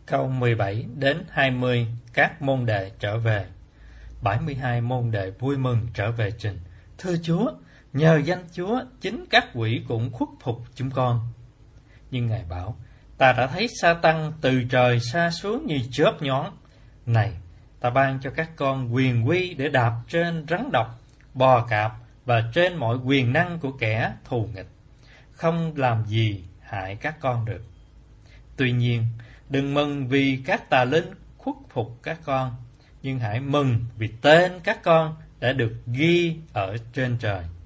Câu 17 đến 20, các môn đệ trở về. 72 môn đệ vui mừng trở về trình: Thưa Chúa, nhờ danh Chúa, chính các quỷ cũng khuất phục chúng con. Nhưng Ngài bảo: Ta đã thấy Sa-tăng từ trời sa xuống như chớp nhoáng. Này, ta ban cho các con quyền uy để đạp trên rắn độc, bò cạp và trên mọi quyền năng của kẻ thù nghịch, không làm gì hại các con được. Tuy nhiên, đừng mừng vì các tà linh khuất phục các con, nhưng hãy mừng vì tên các con đã được ghi ở trên trời.